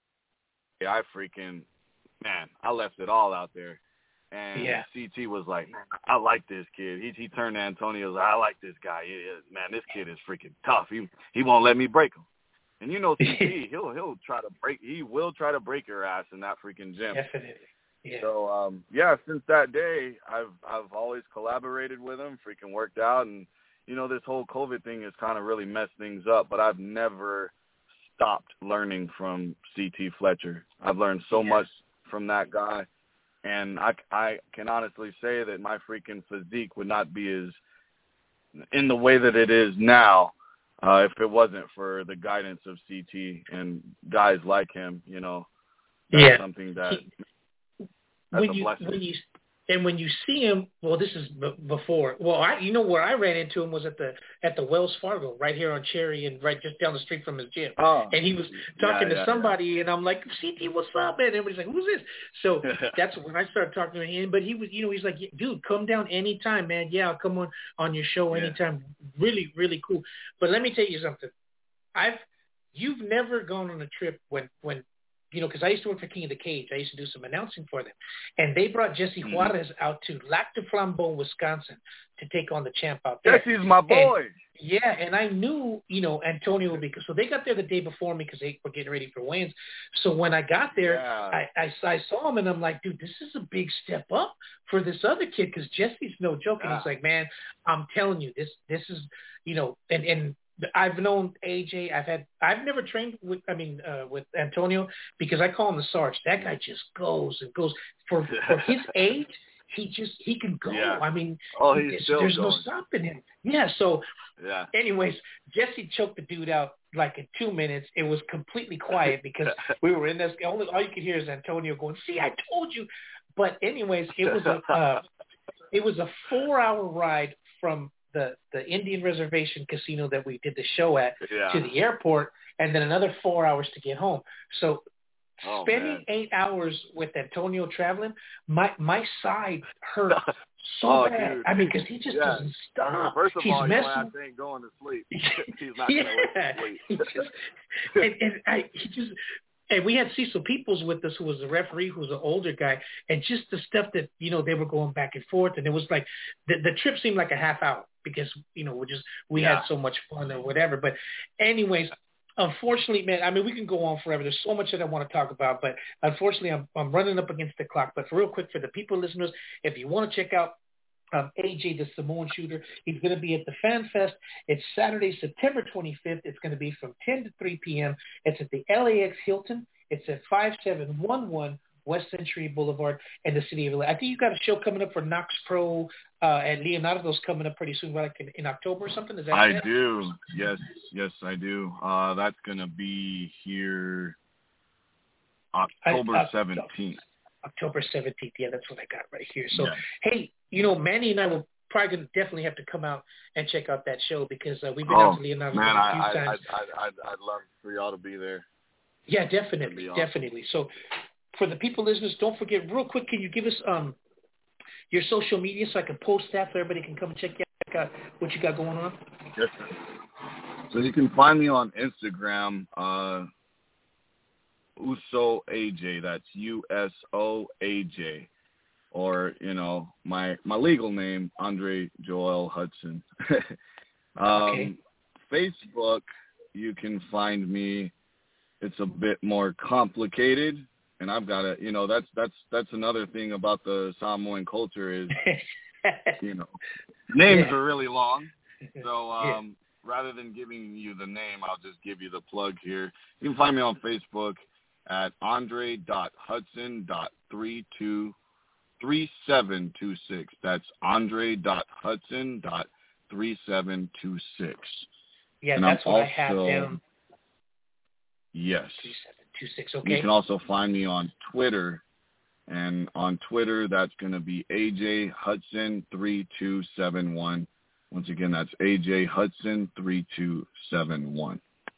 I left it all out there. And CT was like, I like this kid. He turned to Antonio and was like, I like this guy. Man, this kid is freaking tough. He won't let me break him. And you know, CT, he'll try to break. He will try to break your ass in that freaking gym.
Definitely. Yeah.
So since that day, I've always collaborated with him. Freaking worked out, and you know, this whole COVID thing has kind of really messed things up. But I've never stopped learning from CT Fletcher. I've learned so much from that guy. And I can honestly say that my freaking physique would not be as in the way that it is now if it wasn't for the guidance of CT and guys like him. You know, that's something that's a blessing.
When you see him, well, this is before. Well, where I ran into him was at the Wells Fargo, right here on Cherry and right just down the street from his gym.
Oh,
and he was talking to somebody, and I'm like, CT, what's up, man? And everybody's like, who's this? So that's when I started talking to him. But he was, he's like, dude, come down anytime, man. Yeah, I'll come on your show anytime. Really, really cool. But let me tell you something. You've never gone on a trip when because I used to work for King of the Cage. I used to do some announcing for them. And they brought Jesse Juarez out to Lac du Flambeau, Wisconsin to take on the champ out there.
Jesse's my boy.
And I knew, Antonio would be – so they got there the day before me because they were getting ready for weigh-ins. So when I got there, I saw him, and I'm like, dude, this is a big step up for this other kid because Jesse's no joke. And he's like, man, I'm telling you, this is – and I've known AJ. I've never trained with Antonio because I call him the Sarge. That guy just goes and goes for his age. He can go.
Yeah.
I mean,
there's
no stopping him. Yeah. So, anyways, Jesse choked the dude out like in 2 minutes. It was completely quiet because we were in this. All you could hear is Antonio going, "See, I told you." But anyways, it was a 4-hour ride from the Indian Reservation Casino that we did the show at to the airport, and then another 4 hours to get home. So spending 8 hours with Antonio traveling, my side hurt so bad. Dude. I mean, because he just doesn't stop.
First of all, your ass ain't going to sleep. He's not going to sleep.
And we had Cecil Peoples with us, who was the referee, who was an older guy, and just the stuff that, they were going back and forth. And it was like, the trip seemed like a half hour because, we had so much fun or whatever. But anyways, unfortunately, man, I mean, we can go on forever. There's so much that I want to talk about, but unfortunately, I'm running up against the clock. But for real quick, for the people listeners, if you want to check out AJ, the Samoan Shooter, he's going to be at the Fan Fest. It's Saturday, September 25th. It's going to be from 10 to 3 p.m. It's at the LAX Hilton. It's at 5711 West Century Boulevard in the city of LA. I think you got a show coming up for Knox Pro and Leonardo's coming up pretty soon, like in October or something. Is that
I do. Yes, I do. That's going to be here October 17th.
October 17th. Yeah, that's what I got right here. So, hey, Manny and I will probably going to definitely have to come out and check out that show because we've been out to Leonardo's a few times.
I'd love for y'all to be there.
Yeah, definitely, definitely. So, for the people listeners, don't forget, real quick, can you give us your social media so I can post that so everybody can come and check out what you got going on?
Yes, sir. So you can find me on Instagram, Uso AJ. That's USOAJ, or my legal name, Andre Joel Hudson. Facebook, you can find me. It's a bit more complicated. And I've got to, that's another thing about the Samoan culture is, names are really long. So rather than giving you the name, I'll just give you the plug here. You can find me on Facebook at andre.hudson.3726. That's andre.hudson.3726.
Yeah, and that's what I have down.
Yes.
3726, okay.
You can also find me on Twitter And on Twitter, that's going to be AJ Hudson 3271. Once again, that's AJ Hudson 3271.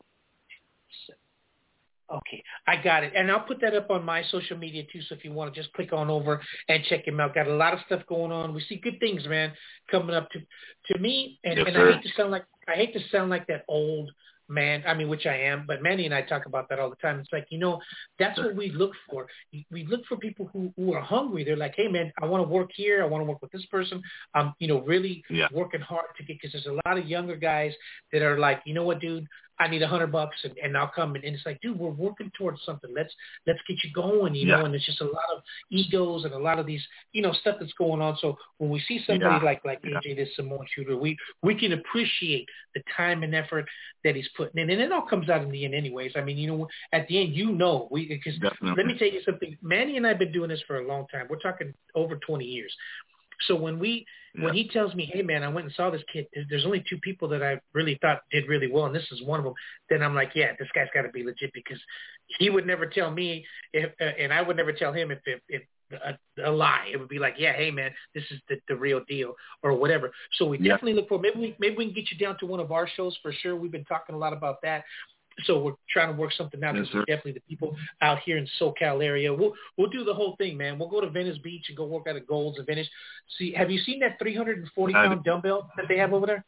Okay, I got it. And I'll put that up on my social media too, so if you want to just click on over and check him out. Got a lot of stuff going on. We see good things, man, coming up to me. And,
yes,
and I hate to sound like that old man, I mean, which I am, but Manny and I talk about that all the time. It's like, that's what we look for. We look for people who are hungry. They're like, hey, man, I want to work here. I want to work with this person. I'm, really working hard to get, because there's a lot of younger guys that are like, you know what, dude, I need $100 and I'll come. And it's like, dude, we're working towards something. Let's get you going, you know, and there's just a lot of egos and a lot of these, stuff that's going on. So when we see somebody like AJ, this Samoan shooter, we can appreciate the time and effort that he's putting in. And it all comes out in the end anyways. I mean, at the end, because let me tell you something. Manny and I have been doing this for a long time. We're talking over 20 years. So when he tells me, hey, man, I went and saw this kid, there's only 2 people that I really thought did really well, and this is one of them, then I'm like, yeah, this guy's got to be legit, because he would never tell me, and I would never tell him if a lie. It would be like, yeah, hey, man, this is the real deal or whatever. So we definitely look for, maybe we can get you down to one of our shows for sure. We've been talking a lot about that. So we're trying to work something out, because definitely the people out here in SoCal area. We'll do the whole thing, man. We'll go to Venice Beach and go work out at Gold's in Venice. See, have you seen that 340-pound dumbbell that they have over there?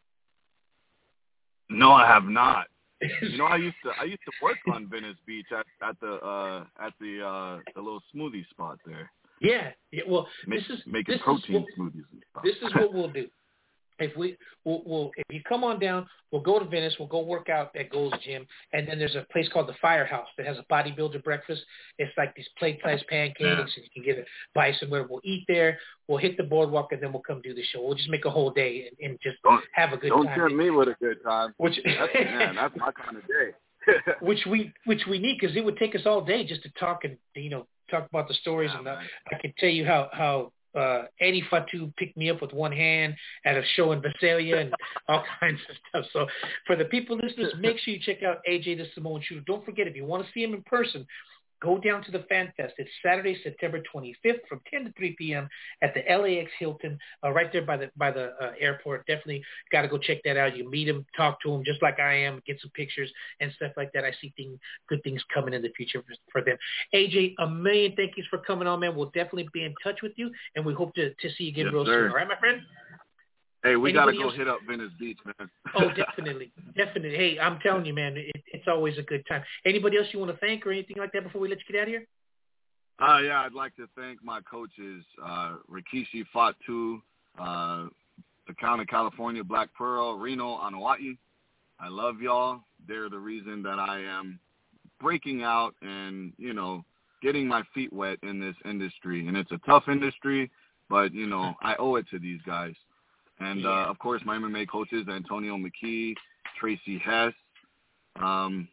No, I have not. I used to work on Venice Beach at the little smoothie spot there.
Yeah. Well,
making protein smoothies and stuff.
This is what we'll do. If you come on down, we'll go to Venice. We'll go work out at Gold's Gym, and then there's a place called the Firehouse that has a bodybuilder breakfast. It's like these plate-sized pancakes, and you can get a bison. Where we'll eat there, we'll hit the boardwalk, and then we'll come do the show. We'll just make a whole day and just have a good time.
Don't tempt me with a good time. That's my kind of day.
which we need, because it would take us all day just to talk and talk about the stories. And I can tell you how Eddie Fatu picked me up with one hand at a show in Visalia and all kinds of stuff. So for the people listeners, make sure you check out AJ the Samoan Shooter. Don't forget, if you want to see him in person, go down to the Fan Fest. It's Saturday, September 25th from 10 to 3 p.m. at the LAX Hilton, right there by the airport. Definitely got to go check that out. You meet him, talk to him, just like I am, get some pictures and stuff like that. I see good things coming in the future for them. AJ, a million thank yous for coming on, man. We'll definitely be in touch with you, and we hope to see you again real soon. All right, my friend?
Hey, we got to go hit up Venice Beach, man.
Oh, definitely. Definitely. Hey, I'm telling you, man, it's always a good time. Anybody else you want to thank or anything like that before we let you get out of here?
Yeah, I'd like to thank my coaches, Rikishi Fatu, the Count of California, Black Pearl, Reno, Anua'i. I love y'all. They're the reason that I am breaking out and, getting my feet wet in this industry. And it's a tough industry, but, I owe it to these guys. And, of course, my MMA coaches, Antonio McKee, Tracy Hess, and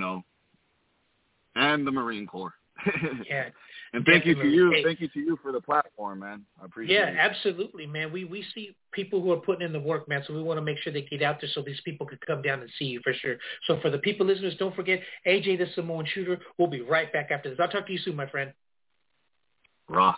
the Marine Corps.
Yeah.
And thank you to you. Thank you to you for the platform, man. I appreciate it.
Yeah, absolutely, man. We see people who are putting in the work, man, so we want to make sure they get out there so these people can come down and see you for sure. So for the people listeners, don't forget, AJ the Samoan Shooter. We'll be right back after this. I'll talk to you soon, my friend.
Rah.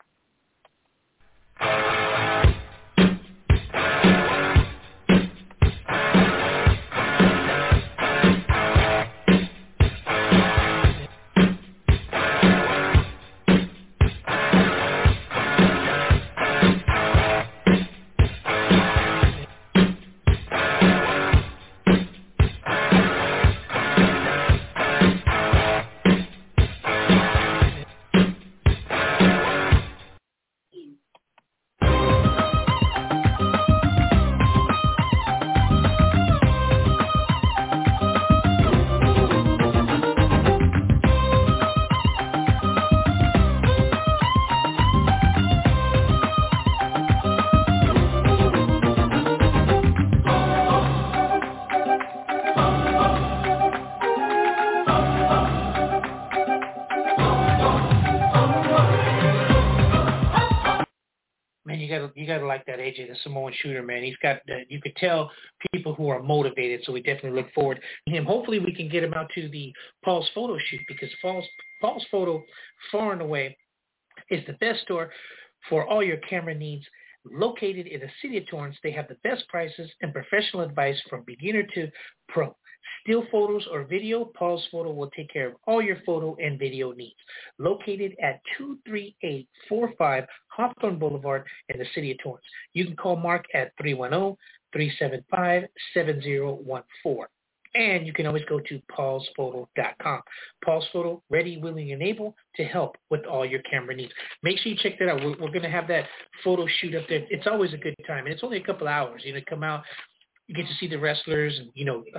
You gotta like that AJ, the Samoan Shooter, man. He's got, you could tell people who are motivated, so we definitely look forward to him. Hopefully we can get him out to the Paul's photo shoot, because Paul's photo, far and away, is the best store for all your camera needs. Located in the city of Torrance, they have the best prices and professional advice from beginner to pro. Still photos or video, Paul's Photo will take care of all your photo and video needs. Located at 23845 Hawthorne Boulevard in the city of Torrance. You can call Mark at 310-375-7014. And you can always go to paulsphoto.com. Paul's Photo, ready, willing, and able to help with all your camera needs. Make sure you check that out. We're going to have that photo shoot up there. It's always a good time. And it's only a couple hours. Come out, you get to see the wrestlers and,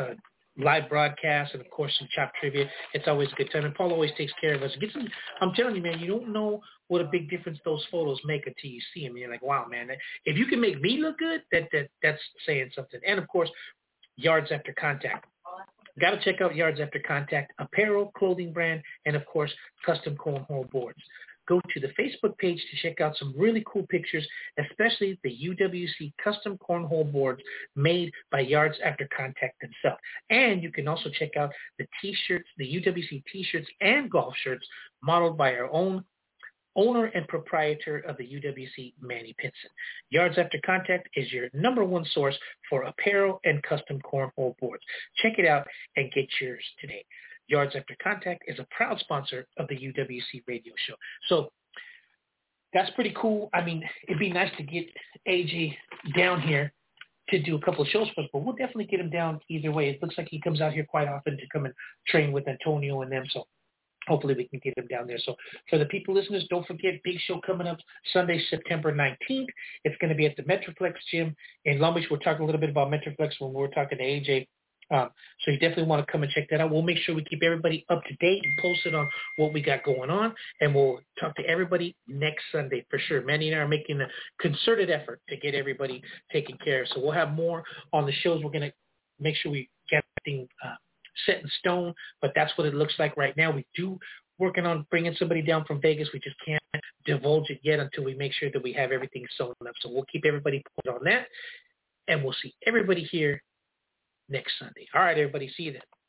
live broadcasts and, of course, some Chop trivia. It's always a good time. And Paul always takes care of us. I'm telling you, man, you don't know what a big difference those photos make until you see them. You're like, wow, man, if you can make me look good, that's saying something. And, of course, Yards After Contact. Got to check out Yards After Contact, apparel, clothing brand, and, of course, custom cornhole boards. Go to the Facebook page to check out some really cool pictures, especially the UWC custom cornhole boards made by Yards After Contact themselves. And you can also check out the T-shirts, the UWC T-shirts and golf shirts modeled by our own owner and proprietor of the UWC, Manny Pinson. Yards After Contact is your number one source for apparel and custom cornhole boards. Check it out and get yours today. Yards After Contact is a proud sponsor of the UWC radio show. So that's pretty cool. I mean, it'd be nice to get AJ down here to do a couple of shows for us, but we'll definitely get him down either way. It looks like he comes out here quite often to come and train with Antonio and them, so hopefully we can get him down there. So for the people listeners, don't forget, big show coming up Sunday, September 19th. It's going to be at the Metroplex Gym in Long Beach. We'll talk a little bit about Metroplex when we're talking to AJ. So you definitely want to come and check that out. We'll make sure we keep everybody up to date and posted on what we got going on, and we'll talk to everybody next Sunday for sure. Manny and I are making a concerted effort to get everybody taken care of. So we'll have more on the shows. We're going to make sure we get everything set in stone, but that's what it looks like right now. We do working on bringing somebody down from Vegas. We just can't divulge it yet until we make sure that we have everything sewn up. So we'll keep everybody posted on that, and we'll see everybody here next Sunday. All right, everybody. See you then.